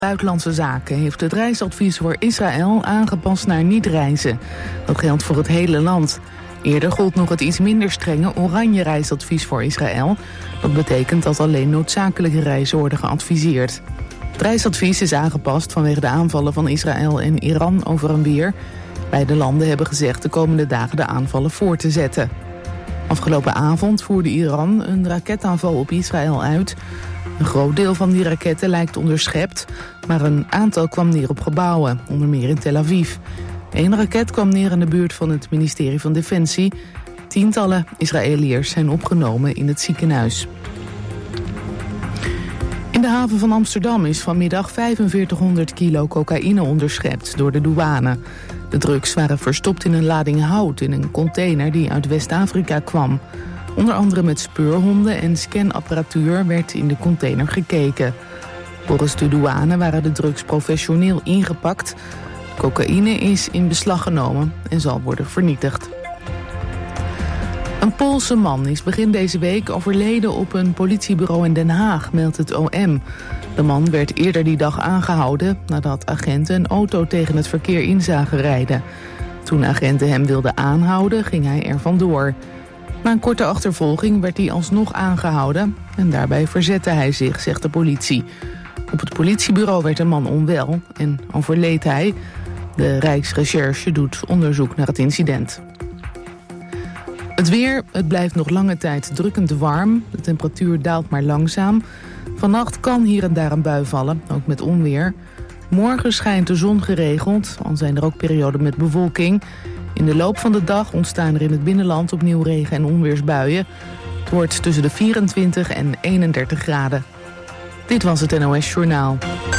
Buitenlandse Zaken heeft het reisadvies voor Israël aangepast naar niet reizen. Dat geldt voor het hele land. Eerder gold nog het iets minder strenge oranje reisadvies voor Israël. Dat betekent dat alleen noodzakelijke reizen worden geadviseerd. Het reisadvies is aangepast vanwege de aanvallen van Israël en Iran over en weer. Beide landen hebben gezegd de komende dagen de aanvallen voor te zetten. Afgelopen avond voerde Iran een raketaanval op Israël uit. Een groot deel van die raketten lijkt onderschept, maar een aantal kwam neer op gebouwen, onder meer in Tel Aviv. 1 raket kwam neer in de buurt van het ministerie van Defensie. Tientallen Israëliërs zijn opgenomen in het ziekenhuis. In de haven van Amsterdam is vanmiddag 4500 kilo cocaïne onderschept door de douane. De drugs waren verstopt in een lading hout in een container die uit West-Afrika kwam. Onder andere met speurhonden en scanapparatuur werd in de container gekeken. Volgens de douane waren de drugs professioneel ingepakt. Cocaïne is in beslag genomen en zal worden vernietigd. Een Poolse man is begin deze week overleden op een politiebureau in Den Haag, meldt het OM. De man werd eerder die dag aangehouden nadat agenten een auto tegen het verkeer in zagen rijden. Toen agenten hem wilden aanhouden, ging hij er vandoor. Na een korte achtervolging werd hij alsnog aangehouden en daarbij verzette hij zich, zegt de politie. Op het politiebureau werd de man onwel en overleed hij. De Rijksrecherche doet onderzoek naar het incident. Het weer, het blijft nog lange tijd drukkend warm. De temperatuur daalt maar langzaam. Vannacht kan hier en daar een bui vallen, ook met onweer. Morgen schijnt de zon geregeld, al zijn er ook perioden met bewolking. In de loop van de dag ontstaan er in het binnenland opnieuw regen- en onweersbuien. Het wordt tussen de 24 en 31 graden. Dit was het NOS Journaal.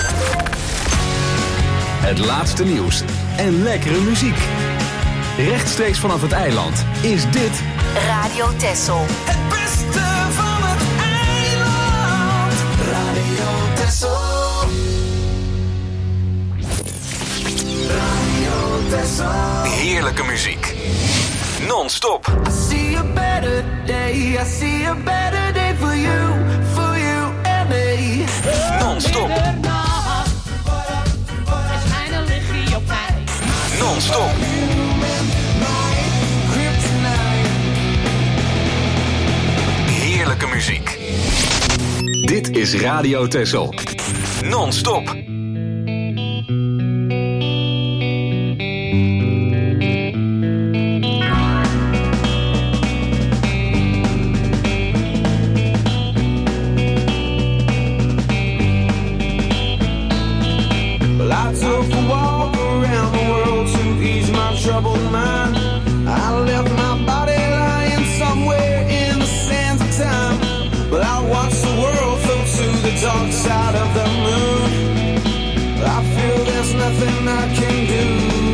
Het laatste nieuws en lekkere muziek. Rechtstreeks vanaf het eiland is dit Radio Texel. Het beste van het eiland. Radio Texel. Radio Texel. heerlijke muziek. Non-stop. I see a better day. I see a better day for you and me. Non-stop. Non-stop. Heerlijke muziek. Dit is Radio Texel. Non-stop. Troubled mind. I left my body lying somewhere in the sands of time. But I watched the world float to the dark side of the moon. I feel there's nothing I can do.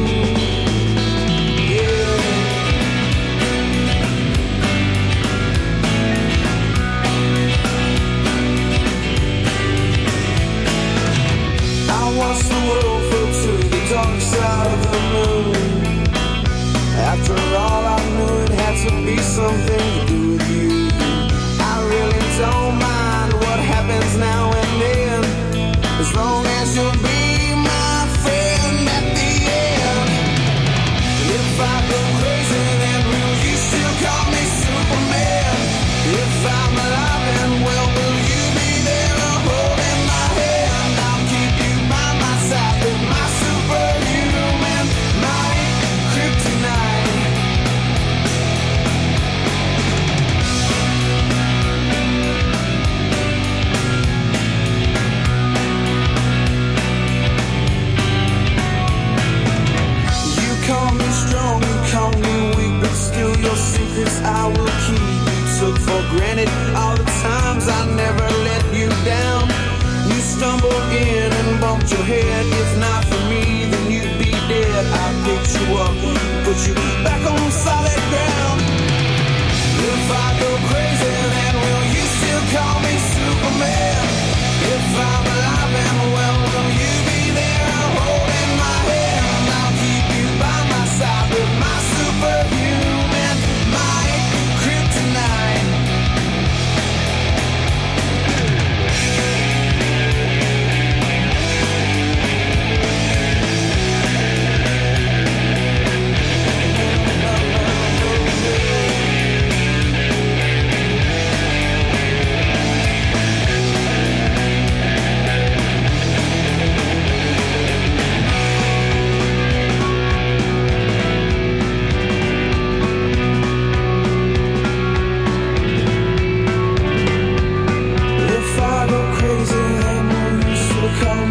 Yeah. I watched the world float to the dark side of the moon. After all, I knew it had to be something to do with you. I really don't mind what happens now and then, as long as you'll be my friend at the end. And if I go crazy, then will you still call me Superman? If I'm alive and well, will you be there holding my hand? I'll keep you by my side with my superhuman might, kryptonite. Strong, you call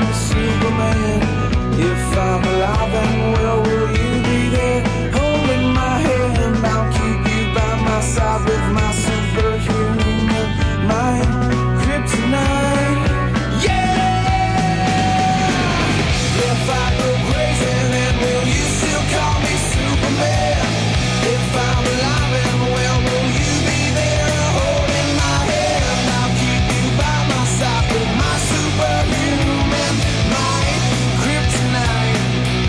me Superman. If I'm alive and well, will you be there? Holding my hand, I'll keep you by my side with my superhuman mind. Kryptonite, yeah! If I go crazy, then will you still call me Superman? If I'm alive and well, will you be there? Holding my hand, I'll keep you by my side with my superhuman mind. Kryptonite.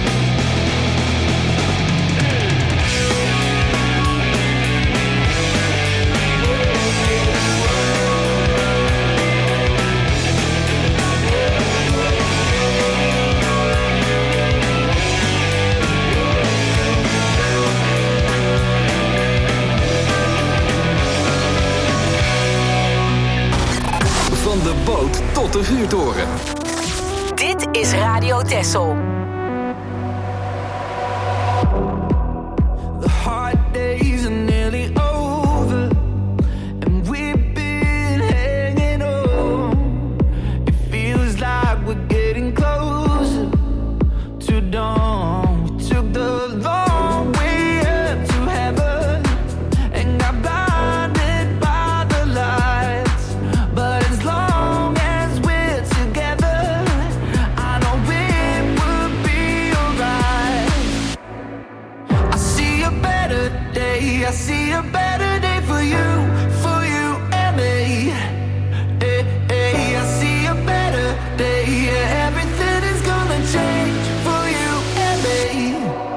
Van de boot tot de vuurtoren. Dit is Radio Texel. The hard days are nearly over, and we've been hanging on. It feels like we're getting closer to dawn. We took the long way up to heaven and got blinded by the lights. But as long as we're together, I know it will be alright. I see a better day, I see a better day for you and me. Hey, hey, I see a better day, yeah, everything is gonna change for you and me.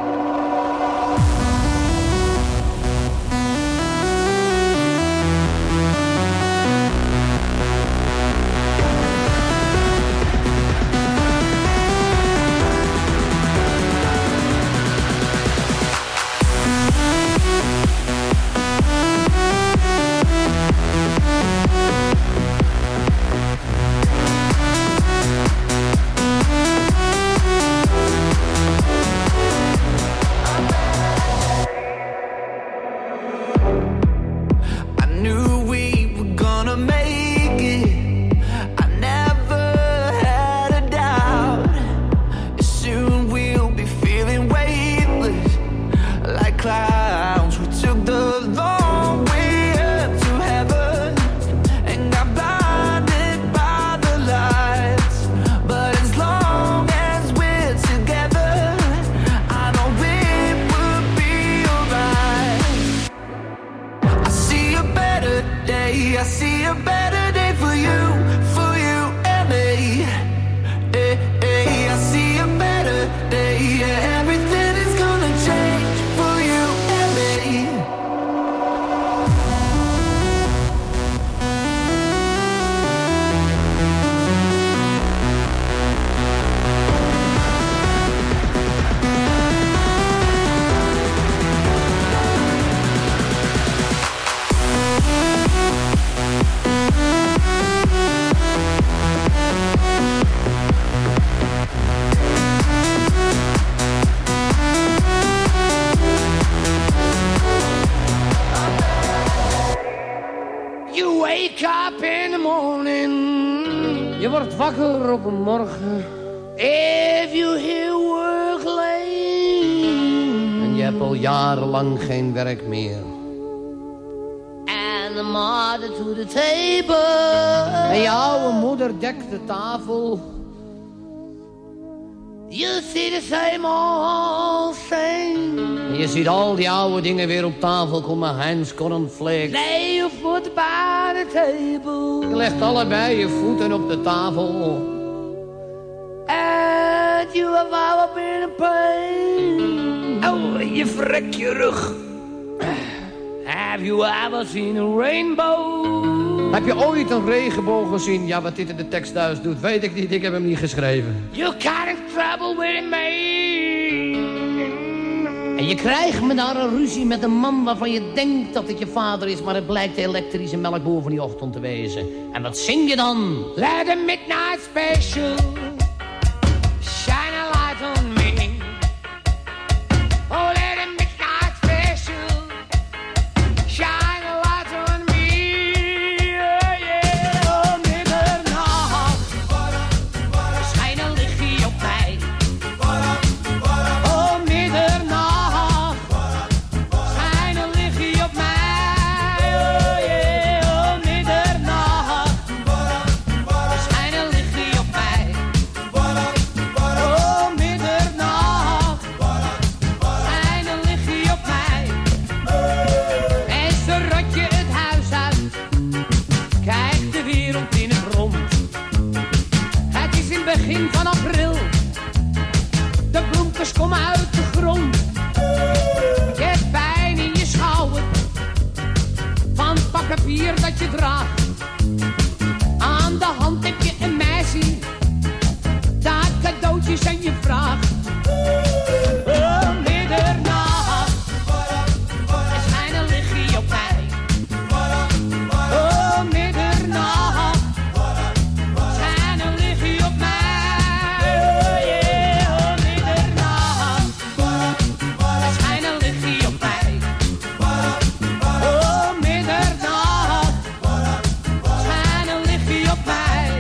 I knew we were gonna make it. I never had a doubt. Soon we'll be feeling weightless like clouds. We took the long way up to heaven and got blinded by the lights. But as long as we're together, I know it will be alright. I see a better day, I see a better day for you and me. Hey, hey, I see a better day, yeah, everything is gonna change for you and me. You wake up in the morning. Je wordt wakker op een morgen If you hear work late en je hebt al jarenlang geen werk meer. and the mother to the table, En je oude moeder dekt de tafel. you see the same old thing. En je ziet al die oude dingen weer op tafel komen. Heinz cornflakes. Lay your foot by the table, Je legt allebei je voeten op de tafel. and you have ever been in pain. Oh, je vrekt je rug. Have you ever seen a rainbow? Heb je ooit een regenboog gezien? Ja, wat dit in de tekst thuis doet, weet ik niet. Ik heb hem niet geschreven. You got in trouble with me. En je krijgt me daar een ruzie met een man waarvan je denkt dat het je vader is, maar het blijkt de elektrische melkboer van die ochtend te wezen. En wat zing je dan? Let the midnight special shine a light on me. Oh, let the midnight special shine a light on me. Oh, yeah, oh, middernacht. Schijn een kom uit de grond. Je hebt pijn in je schouder van het pak papier dat je draagt. Aan de hand heb je een meisje dat cadeautjes aan je vraagt. Middernacht, er schijnen lichtjes op mij. Middernacht, schijnen lichtjes op mij. Middernacht, er schijnen lichtjes op mij. Middernacht, schijnen lichtjes op mij.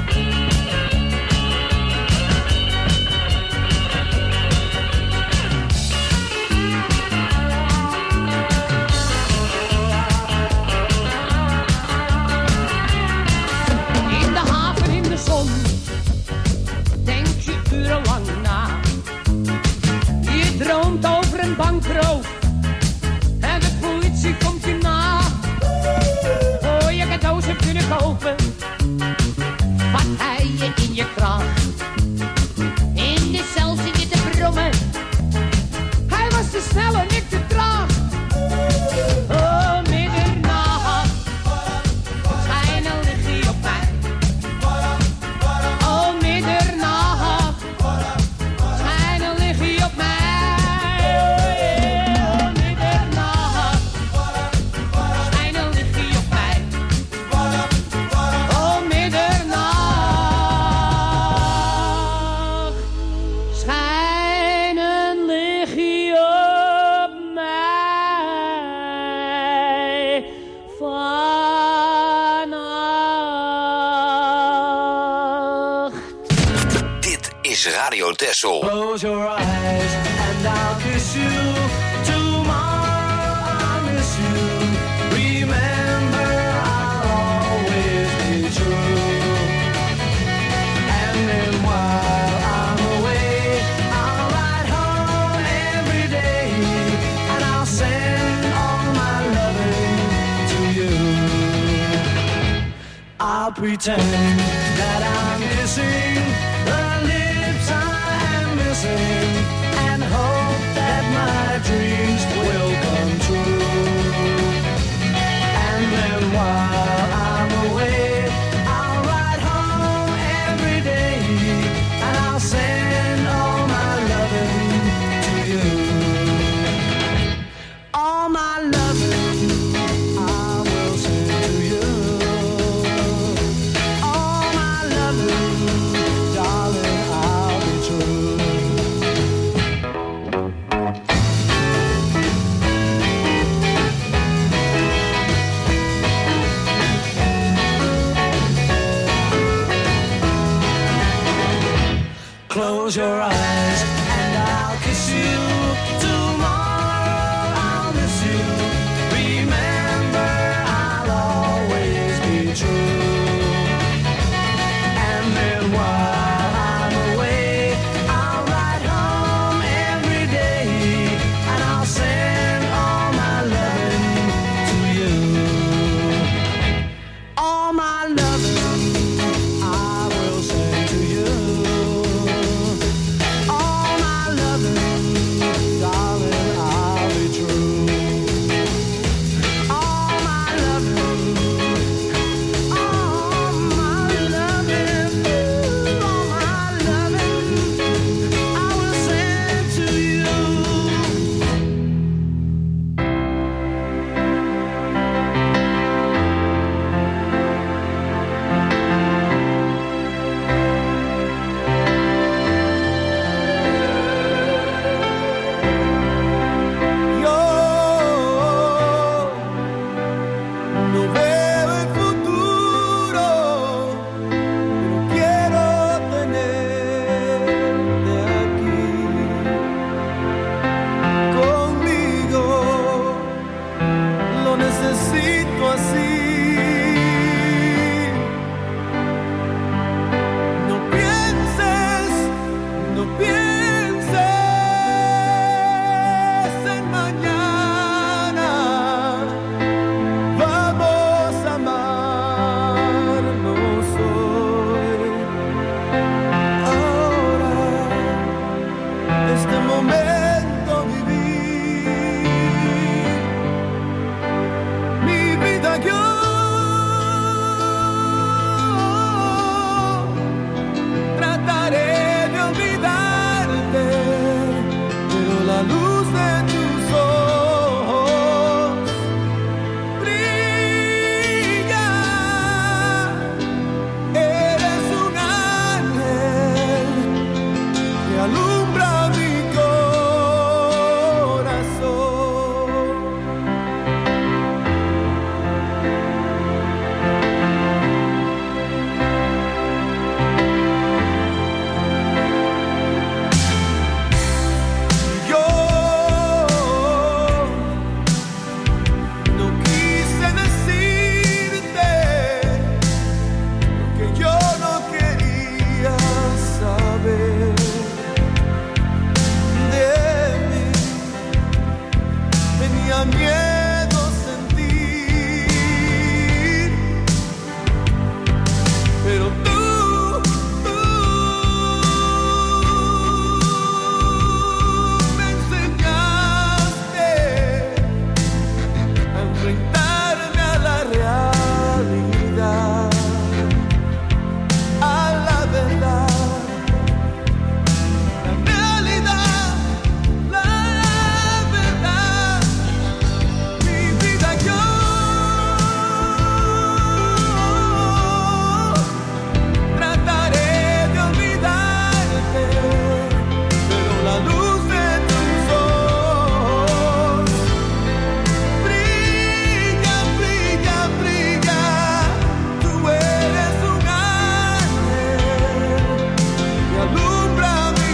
In de haven, in de zon, denk je urenlang na. Je droomt over een bankroof en de politie komt je na. Voor je cadeaus hebt kunnen kopen, wat hij je in je kraag. In de cel zit je te brommen, hij was te snel en ik te traag. Middernacht, schijnen lichtjes op mij. Middernacht, schijnen lichtjes op mij. Middernacht, schijnen lichtjes op mij. Middernacht, schijnen lichtjes op mij. Vannacht. Dit is Radio Texel. Close your eyes and I'll kiss you. Tomorrow I'll miss you. Remember, I'll always be true. And then while I'm away, I'll ride home every day. And I'll send all my loving to you. I'll pretend that I'm kissing the lips I am missing, and hope that my dreams will come true. And then while I'm away, I'll ride home every day, and I'll send all my loving to you. All my loving I will send to you. All my loving, darling, I'll be true. Close your eyes and I'll kiss you. Tomorrow I'll miss you. Remember, I'll always be true. And then while I'm away, I'll ride home every day, and I'll send all my loving to you. All my loving I will send to you. All my loving, darling. este momento vivir mi vida yo. Trataré de olvidarte, pero la luz de tus ojos brilla. Eres un ángel que alumbra mi corazón. Yo no quise decirte lo que yo no quería saber de mí. Tenía miedo sentir, pero tú me enseñaste a enfrentarme a la realidad, a la verdad, la realidad, la verdad. Mi vida yo trataré de olvidarte, pero la luz de tus ojos brilla, brilla, brilla. Tú eres un ángel que alumbra mi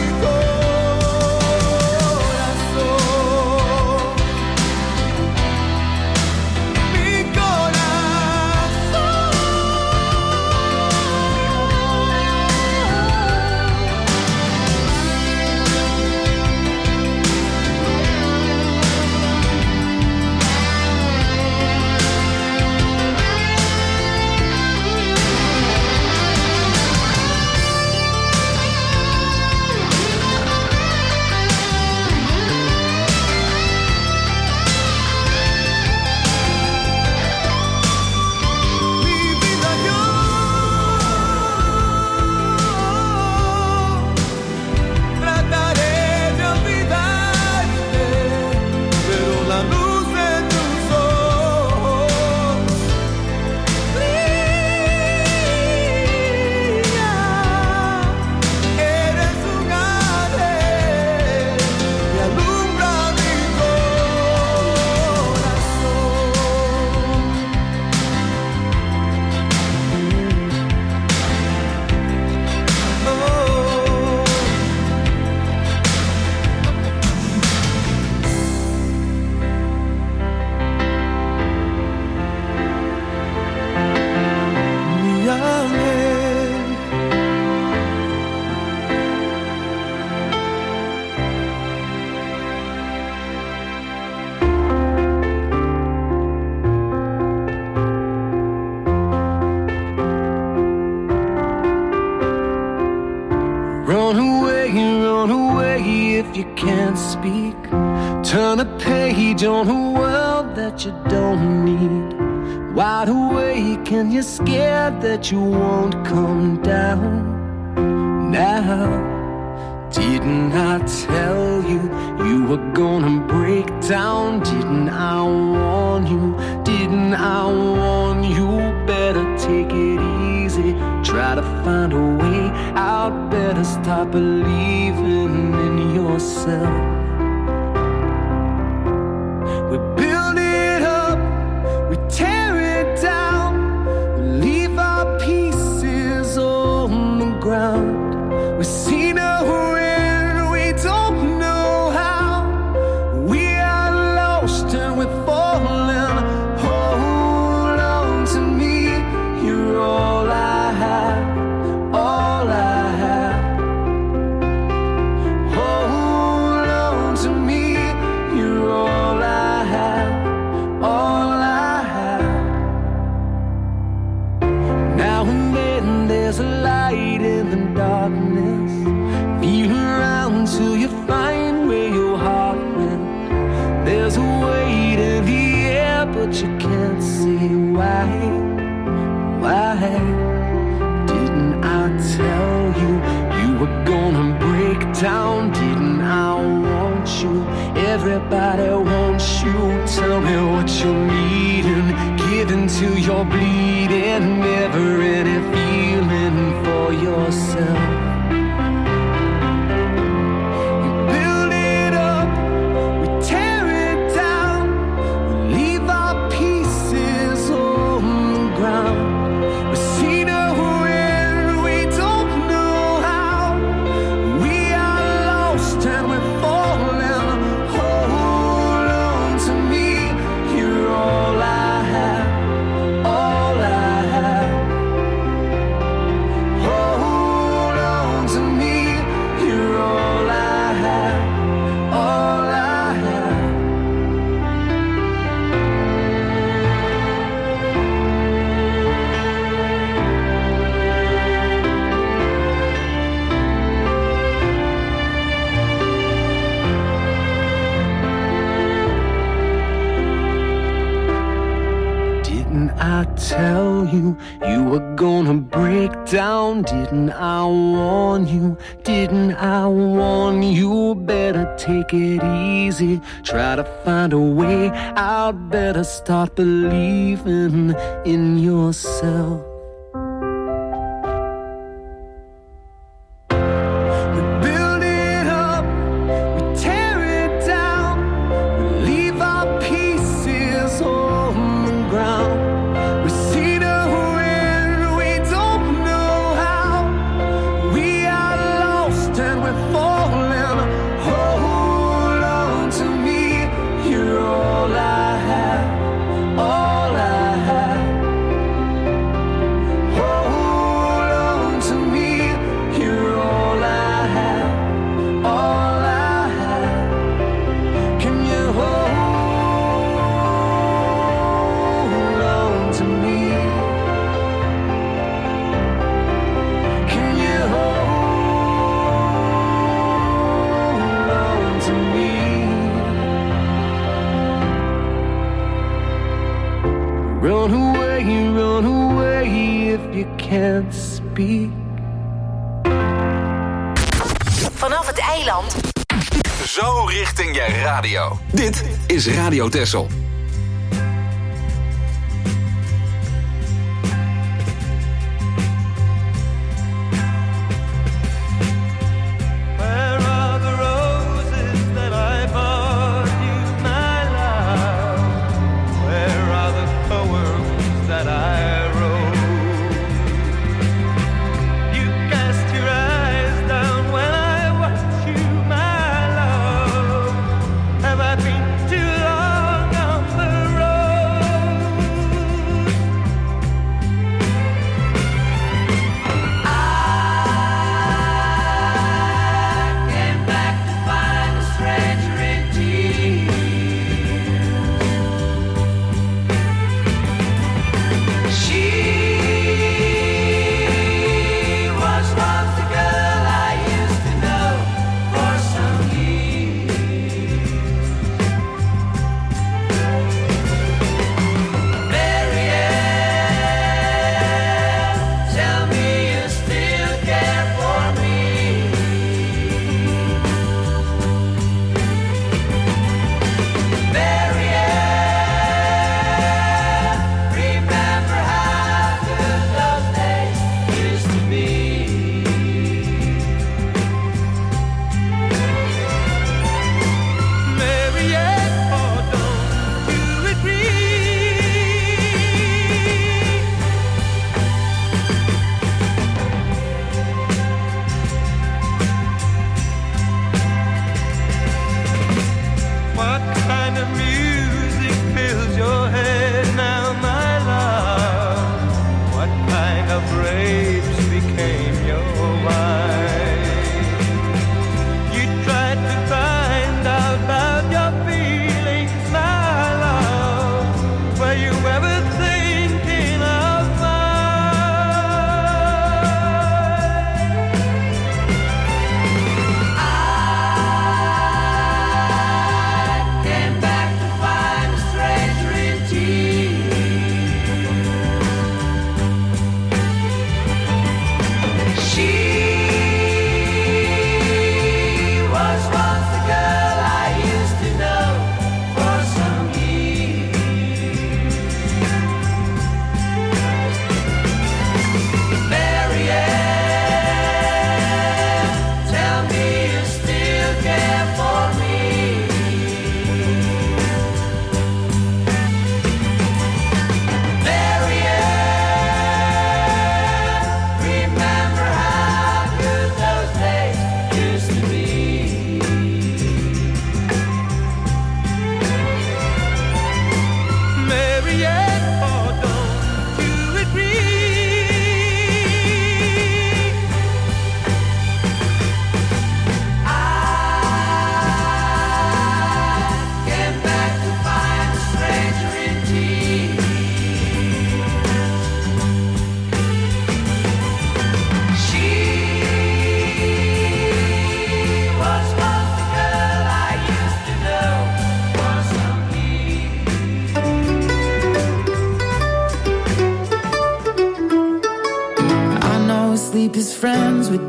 corazón, mi vida yo trataré de olvidarte, pero la luz de tus ojos brilla. Eres un ángel que alumbra mi mi ángel. Run away if you can't speak. Turn a page on a world that you don't need. Wide awake and you're scared that you won't come down. Now, didn't I tell you you were gonna break down? Didn't I warn you? Didn't I warn you? Better take it easy. Try to find a way out. Better stop believing in yourself. We build it up, we tear it down, we leave our pieces on the ground. We see no end, we don't know how. We are lost and we're falling. Hold on to me, you're all I have, all I have. Hold on gonna break down. Didn't I want you? Everybody wants you. Tell me what you're needing. Give until you're bleeding. Never any feeling for yourself. Tell you, you were gonna break down. Didn't I warn you? Didn't I warn you? Better take it easy. Try to find a way out. Better start believing in yourself. Run away if you can't speak. Vanaf het eiland. Zo richting je radio. Dit is Radio Texel. Have I been too long?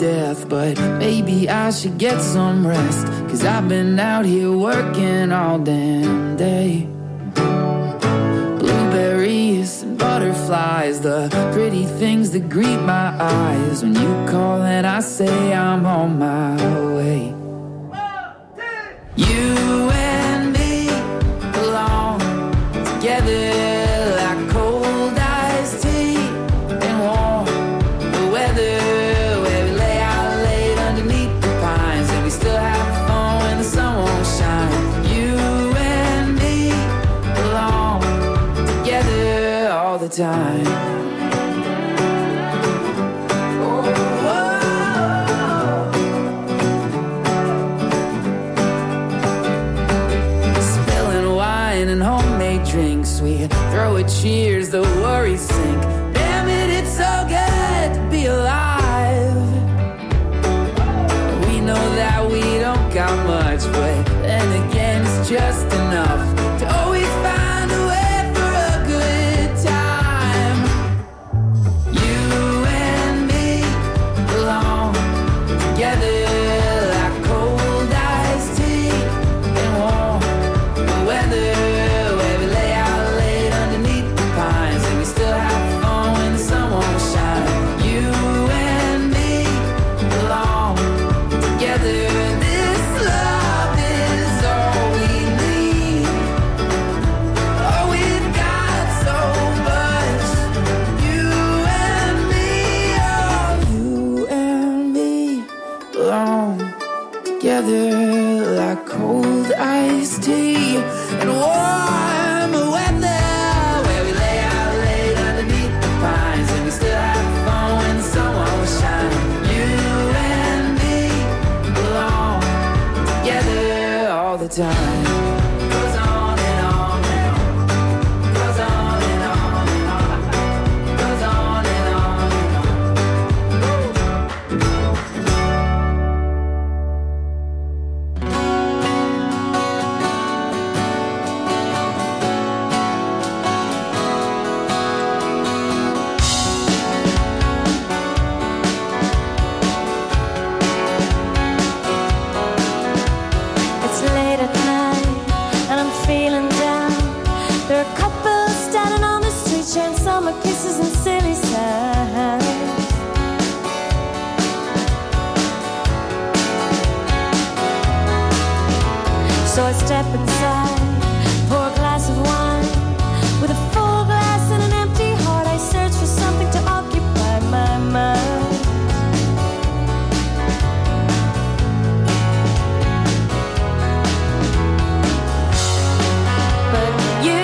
death, but maybe I should get some rest, 'cause I've been out here working all damn day. Blueberries and butterflies, the pretty things that greet my eyes when you call and I say I'm on my way. You and me belong together like cold iced tea and warm the weather, where we lay out late underneath the pines and we still have fun when the sun won't shine. You and me belong together all the time. And homemade drinks, we throw a cheers, the worries sink. Damn it, it's so good to be alive. We know that we don't got much, but then again it's just enough to always find a way for a good time. You and me belong together like cold iced tea and warm the weather. Together like cold iced tea and warm weather, where we lay out late underneath the pines and we still have fun when the sun won't shine. You and me belong together all the time. Goes on and on and on. Goes on and on and on. Goes on and on and on. Kisses and silly signs. So I step inside, pour a glass of wine. With a full glass and an empty heart, I search for something to occupy my mind. But you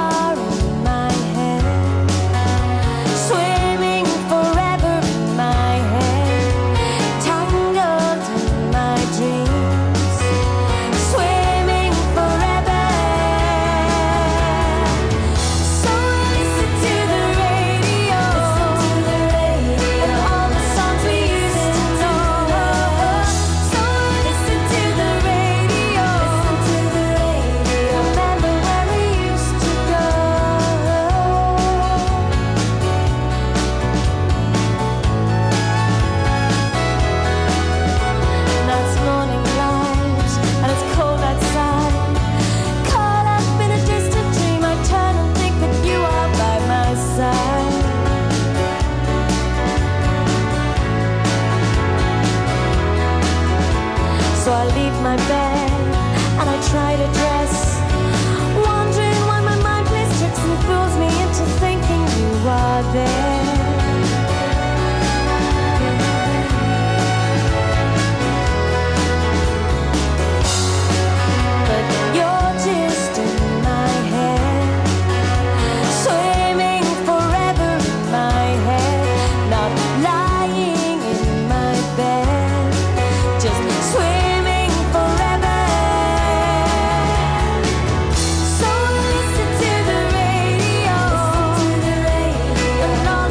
my bed and I try to dress, wondering why my mind plays tricks and fools me into thinking you are there. But you're just in my head, swimming forever in my head, not lying in my bed, just swimming forever. So listen to the radio, and all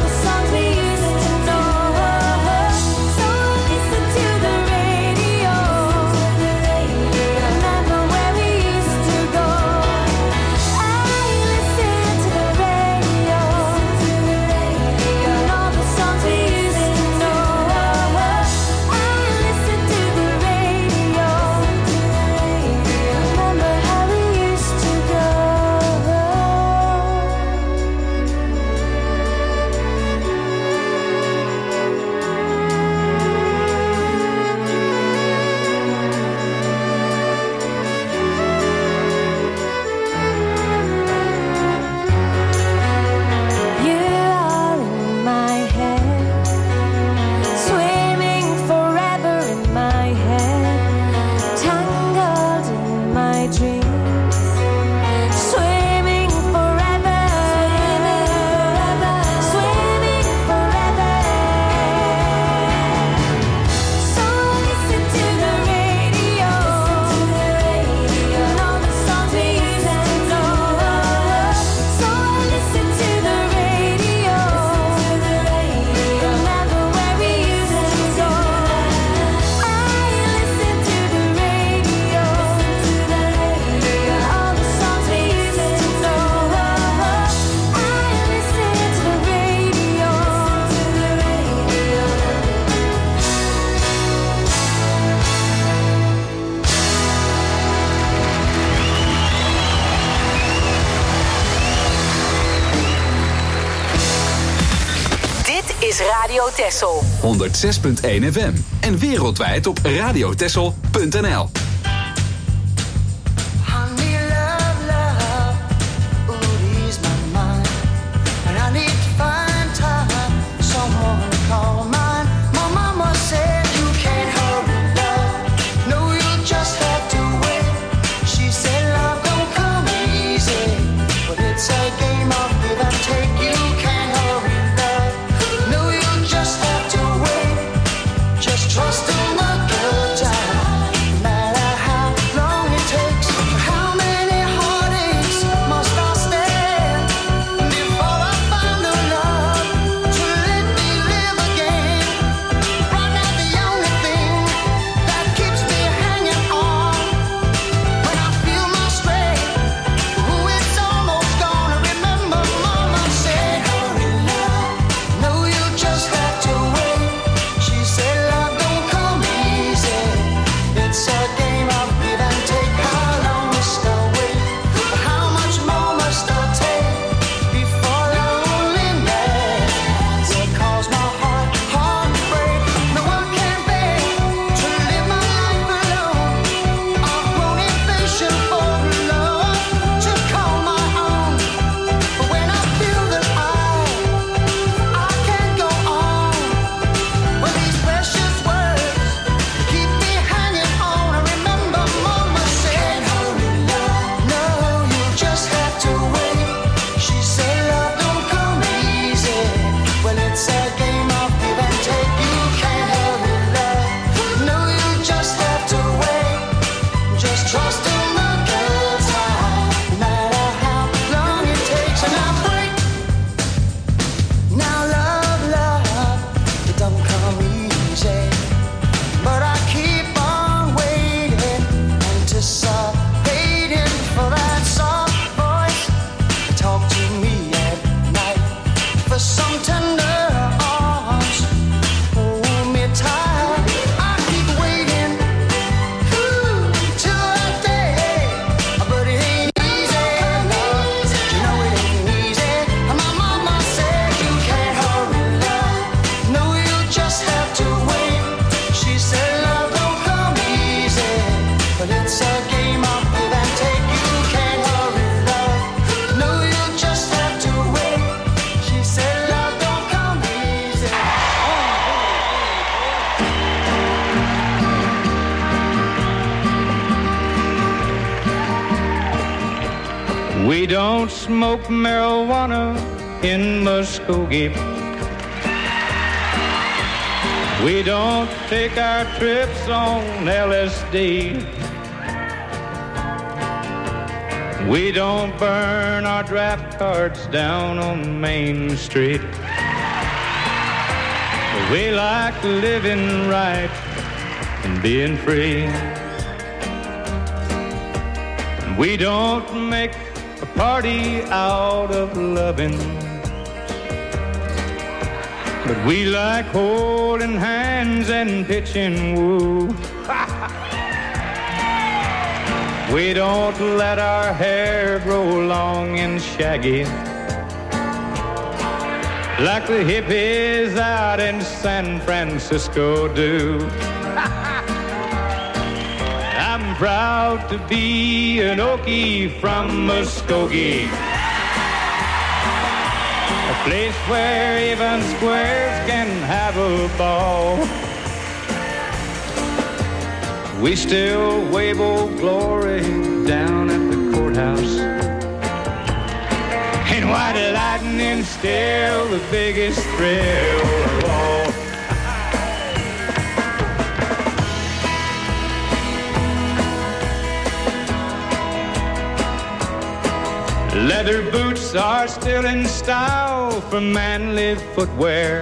Radio Texel. 106.1 FM. En wereldwijd op radiotexel.nl. Trust in the good time, no matter how long it takes. How many heartaches must I stand before I find a love to let me live again? Right now the only thing that keeps me hanging on, when I feel my strength, ooh, it's almost gone. I remember Mama said, hurry love, no, you just have to wait. She said, love don't come easy. It's a game of give and take. How long must I wait? How much more must I take before loneliness will cause my heart to break? No one can bear to live my life alone. I've grown impatient for love to call my own. But when I feel that I can't go on, when these precious words keep me hanging on, I remember Mama said, hurry love, no, you just have to wait. She said, love don't come easy. Well, it's a game of give and take. You can't hurry love, no, you just have to wait. Just trust in the good time, no matter how long it takes. And I break. Now love, it don't come easy. But I keep on waiting, anticipating for that soft voice to talk to me at night, for some tender arms, hold me tight. I keep waiting, till that day, but it ain't easy, no, you know it ain't easy. My mama said you can't hurry love, no, you just have to wait. She said love don't come easy, but it's a game of give and take. You can't hurry love, no, you just have to wait. She said love don't come easy. We don't smoke marijuana in Muskogee. We don't take our trips on LSD. We don't burn our draft cards down on Main Street. We like living right and being free. We don't make a party out of loving, but we like holding hands and pitching woo. We don't let our hair grow long and shaggy like the hippies out in San Francisco do. I'm proud to be an Okie from Muskogee, a place where even squares can have a ball. We still wave Old Glory down at the courthouse, and white lightning's still the biggest thrill of all. Leather boots are still in style for manly footwear.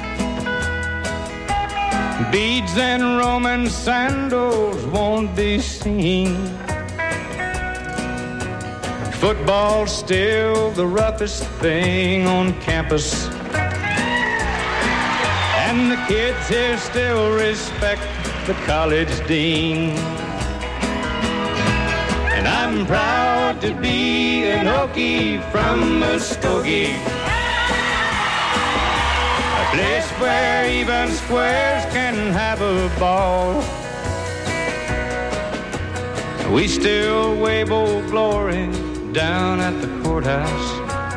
Beads and Roman sandals won't be seen. Football's still the roughest thing on campus, and the kids here still respect the college dean. And I'm proud to be an Okie from Muskogee, a Place where even squares can have a ball. We still wave Old Glory down at the courthouse.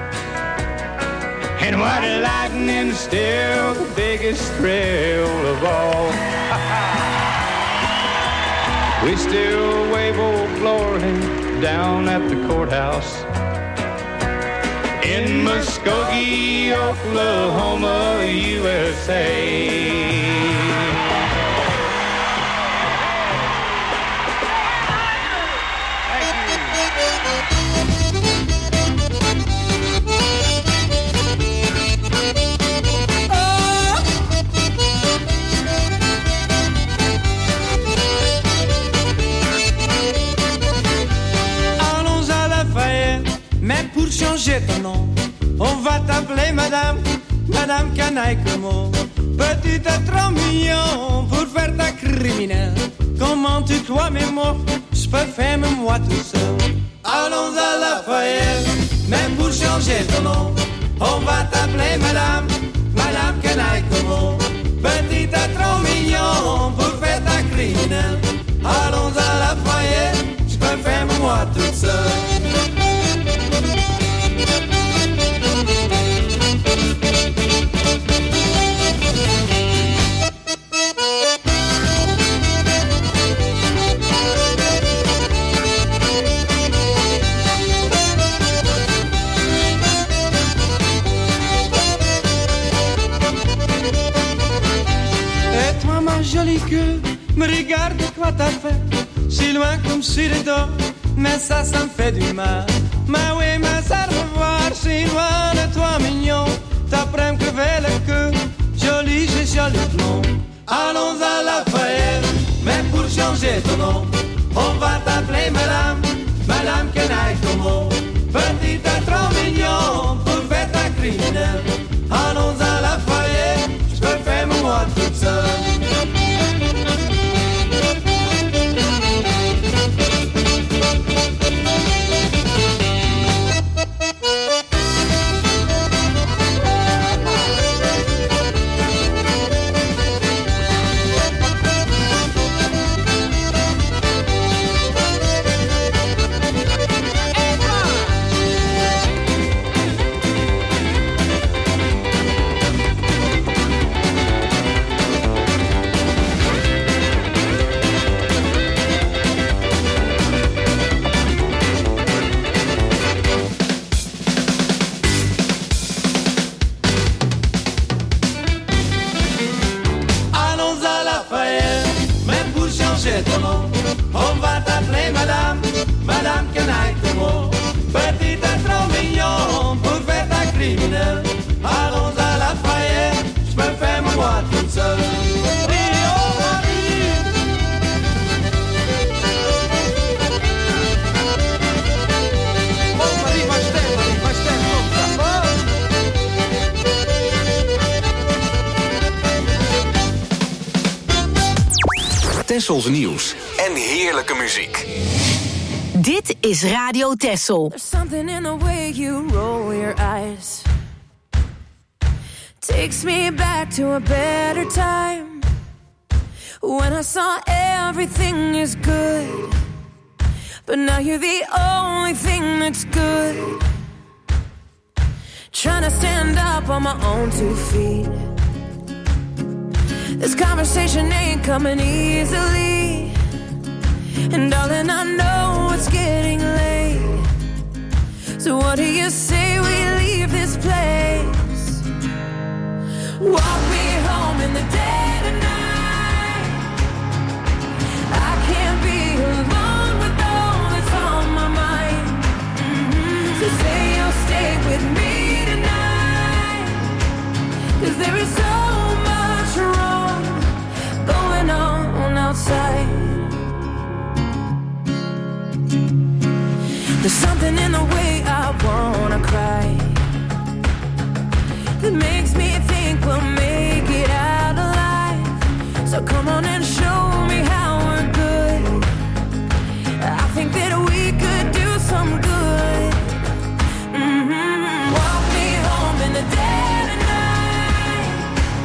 And white lightning's still the biggest thrill of all. We still wave Old Glory down at the courthouse. In Muskogee, Oklahoma, USA. Pour changer ton nom, on va t'appeler Madame, Madame Canaille-Como. Petite à 3 millions pour faire ta criminelle. Comment tu crois mes mots, je peux faire même moi tout seul. Allons à Lafayette, même pour changer ton nom, on va t'appeler Madame, Madame Canaille-Como. Petite à 3 millions pour faire ta criminelle. Allons à Lafayette, je peux faire même moi tout seul. Jolie queue, me regarde quoi t'as fait. Si loin comme sur les dos, mais ça me fait du mal. Mais oui, mais ça revoir, si loin de toi mignon. T'apprends que fait le queue, joli, j'ai joli blond. Allons à Lafayette, mais pour changer ton nom, on va t'appeler Madame, Madame Canaille-Como. Petite à 3 millions pour faire ta criminelle. Allons à Lafayette, je peux faire moi toute seule. On va t'appeler Madame, Madame Canaille-Como. Petite à 3 millions pour faire ta criminelle. Allons à Lafayette, je peux faire moi toute seule. Tessels nieuws en heerlijke muziek. Dit is Radio Tessel. There's something in the way you roll your eyes. Takes me back to a better time. When I saw everything is good. But now you're the only thing that's good. Trying to stand up on my own 2 feet. This conversation ain't coming easily. And darling, I know it's getting late. So what do you say we leave this place? Walk me home in the dead of night. I can't be alone with all that's on my mind. So say you'll stay with me tonight. 'Cause there is so much wrong going on outside. There's something in the way I wanna cry that makes me think we'll make it out alive. So come on and show me how we're good. I think that we could do some good. Walk me home in the dead of night.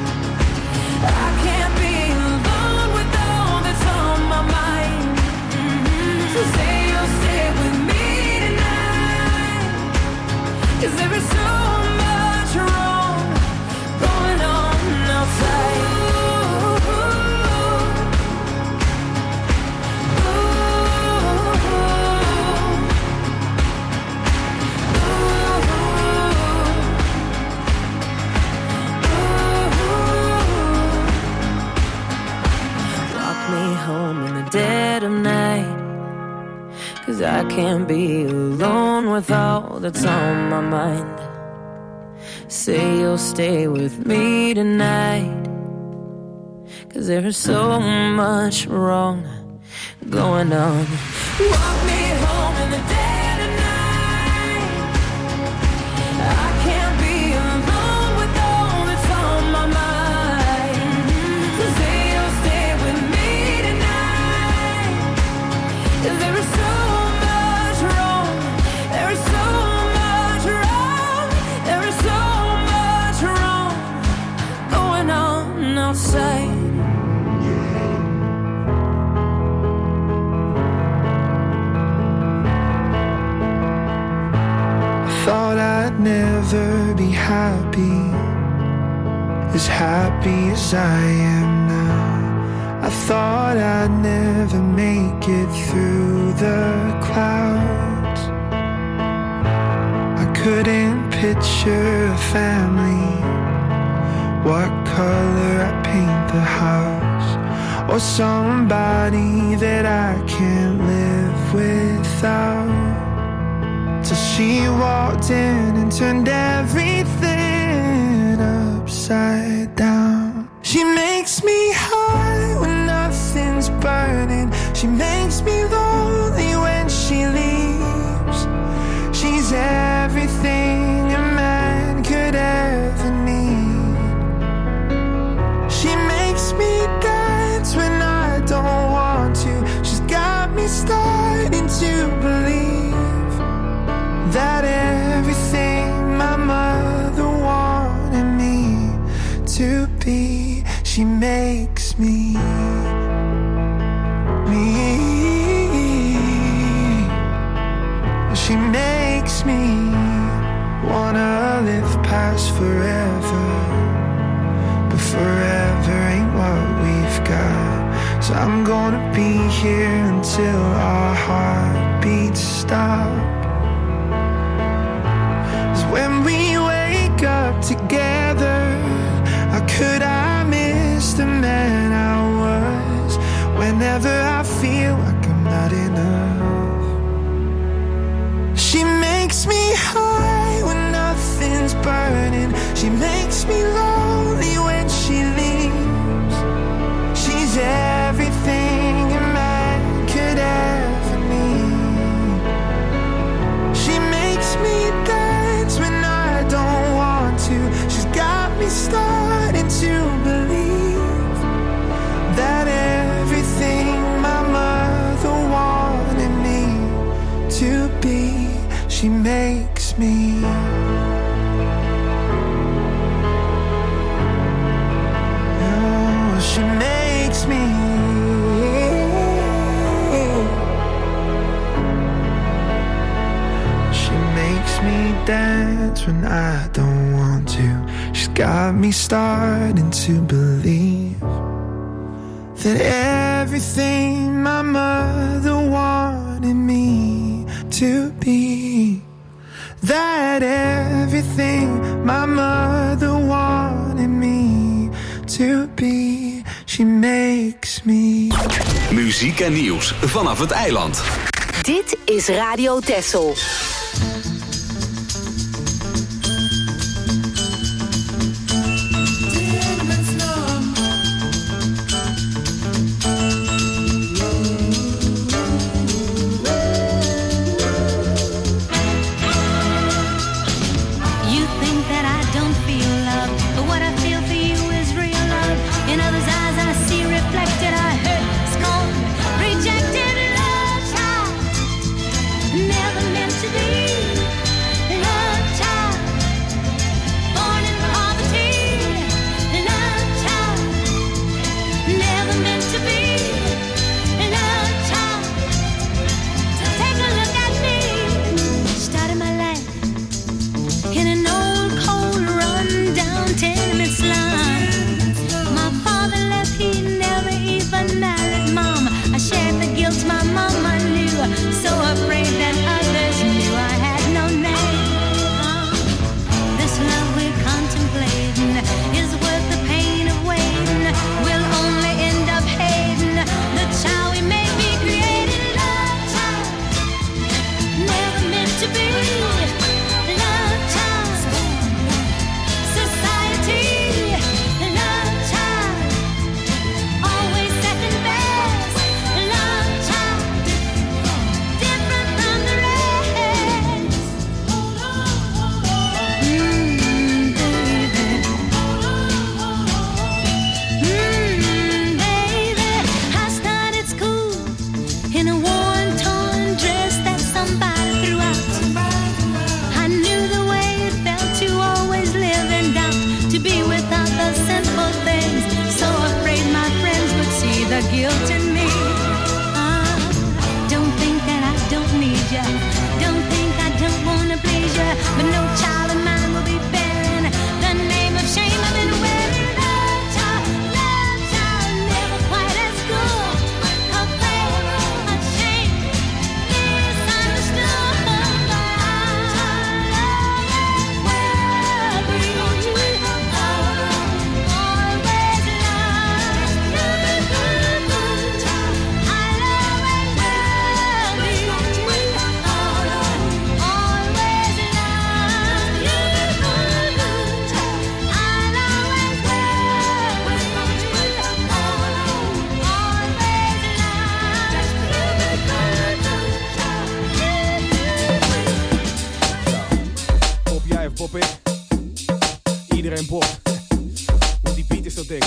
dead of night. 'Cause I can't be alone with all that's on my mind. Say you'll stay with me tonight. 'Cause there's so much wrong going on. Walk me home in the dead of night. I can't be alone with all that's on my mind. So say you'll stay with me tonight. 'Cause there is so much wrong. There is so much wrong. There is so much wrong going on outside. Thought I'd never be happy as I am now. I thought I'd never make it through the clouds. I couldn't picture a family, what color I paint the house, or somebody that I can't live without. Till she walked in and turned everything upside down. She makes me high when nothing's burning. She makes me lonely when she leaves. She's everything a man could ever need. She makes me dance when I don't want to. She's got me starting to believe that everything my mother wanted me to be, she makes me. She makes me wanna live past forever, but forever ain't what we've got. So I'm gonna be here until our heartbeats stop. When we wake up together, how could I miss the man I was? Whenever I feel like I'm not enough, she makes me high when nothing's burning. She makes me lonely when she leaves. She's everything a man could ever need. She makes me when I don't want to. She's got me starting to believe that everything my mother wanted me to be, she makes me. Oh, she makes me. Me dance when I don't want to. She's got me starting to believe that everything my mother wanted me to be, that everything my mother wanted me to be, she makes me. Muziek en nieuws vanaf het eiland. Dit is Radio Texel. Rejected love child, never meant to be. en Bob. Want die beat is zo dik.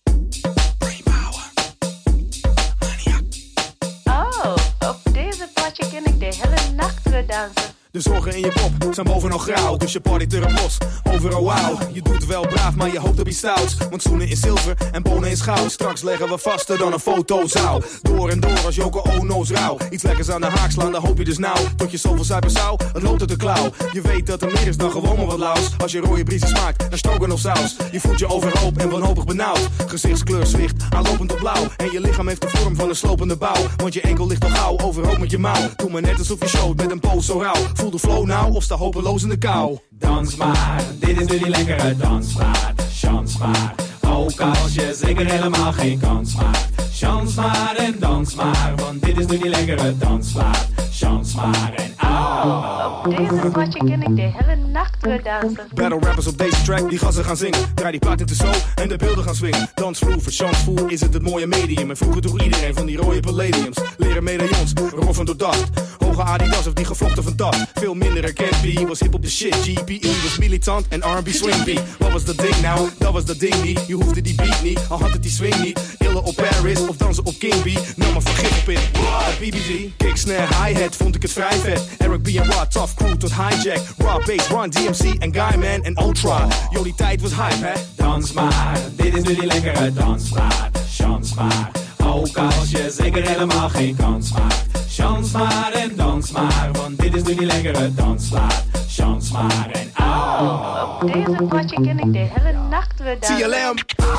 Oh, op deze plaatje ken ik de hele nacht weer dansen. De zorgen in je kop zijn bovenal grauw, dus je partyt er op los. Overal wauw, je doet wel braaf, maar je hoopt op iets stouts. Want zoenen is zilver en bonen is goud. Straks leggen we vaster dan een fotozaal. Door en door als Yoko Ono's rauw. Iets lekkers aan de haak slaan, dan hoop je dus nauw. Tot je zoveel zuipen zou, het loopt uit de klauw. Je weet dat er meer is dan gewoon maar wat laus. Als je rode briesen smaakt, dan stoken of saus. Je voelt je overhoop en wanhopig benauwd. Gezichtskleur zwicht, aanlopend op blauw. En je lichaam heeft de vorm van een slopende bouw. Want je enkel ligt al gauw, overhoop met je mouw. Doe maar net alsof je showt met een poos zo rauw. Voel de flow nou of sta hopeloos in de kou. Dans maar, dit is nu die lekkere dansmaat. Chans maar, ook als je zeker helemaal geen kans maakt. Chans maar en dans maar, want dit is nu die lekkere dansmaat. Chans maar en op deze potje ken ik de hele nacht weer dansen. Battle rappers op deze track, die gassen gaan zingen. Draai die plaat in de zo en de beelden gaan swingen. Dansvloer, voor chansvoer is het mooie medium. En vroeger droeg iedereen van die rode palladiums. Leren medaillons, roffen door dacht. Hoge Adidas of die gevlochten van dat. Veel minder herkend, B was hip op de shit. GPE was militant en R&B swing beat. Wat was dat ding nou? Dat was dat ding niet. Je hoefde die beat niet, al had het die swing niet. Illen op Paris of dansen op King B. Nam maar vergif op in. BBG, kick, snare, hi-hat, vond ik het vrij vet. Eric B en Rod, tough crew tot hijack. Raw bass, Run DMC en Guyman en Ultra. Yo, die tijd was hype, hè? Dans maar, dit is nu die lekkere dansmaat. Chans maar, ook als je zeker helemaal geen kans maakt. Chans maar en dans maar, want dit is nu die lekkere dansmaat. Chans maar en op deze potje ken ik de hele nacht weer dansen. TLM.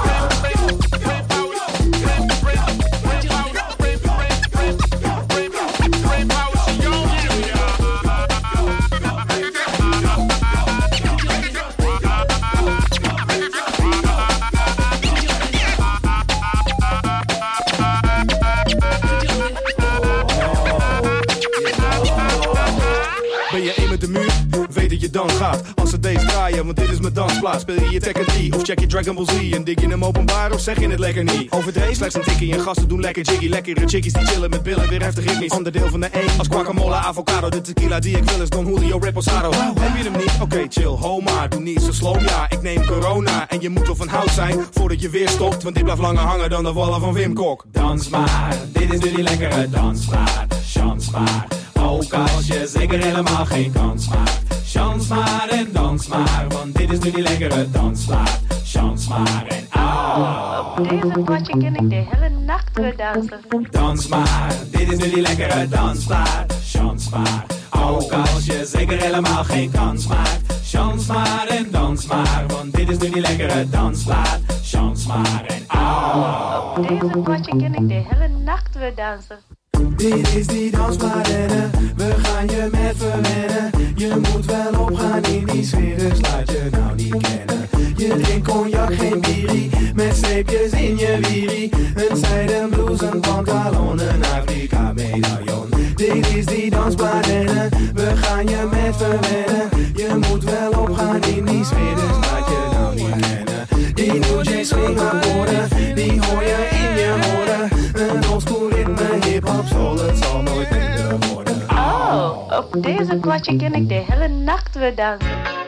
Ben je één met de muur? Weet dat je dan gaat. Als ze deze draaien, want dit is mijn dansplaats. Speel je Tekken 3 of check je Dragon Ball Z? En dik je hem openbaar of zeg je het lekker niet? Overdreven slechts een tikkie en gasten doen lekker jiggy. Lekkere chickies die chillen met billen, weer heftig ritmisch. Ander de 1 als guacamole, avocado. De tequila die ik wil is Don Julio Reposado. Heb je hem niet? Oké, chill, ho maar. Doe niet zo slow, ja. Ik neem corona en je moet wel van hout zijn voordat je weer stopt. Want dit blijft langer hangen dan de wallen van Wim Kok. Dans maar, dit is nu die lekkere dansmaat. Chans maar, ook als je zeker helemaal geen kans maakt. Chans maar en dans maar, want dit is nu die lekkere dansplaat. Chans maar en op deze potje ken ik de hele nacht weer dansen. Dans maar, dit is nu die lekkere dansplaat. Chans maar, ook als je zeker helemaal geen kans maakt. Chans maar en dans maar, want dit is nu die lekkere dansplaat. Chans maar en op deze potje ken ik de hele nacht weer dansen. Dit is die dansplaat en we gaan je met verwennen. Je moet wel opgaan in die sfeer, dus laat je nou niet kennen. Je drinkt cognac, geen bierie, met streepjes in je wierie. Een zijden blouse, een pantalon, een Afrika medaillon. Dit is die dansplaat en we gaan je met verwennen. Je moet wel opgaan in die sfeer, dus laat je nou niet kennen. Die New J swing akkoorden, die hoor je in je oren. Een oldschool ritme, hip-hop, soul, het zal nooit minder worden. Op deze potje ken ik de hele nacht weer dansen.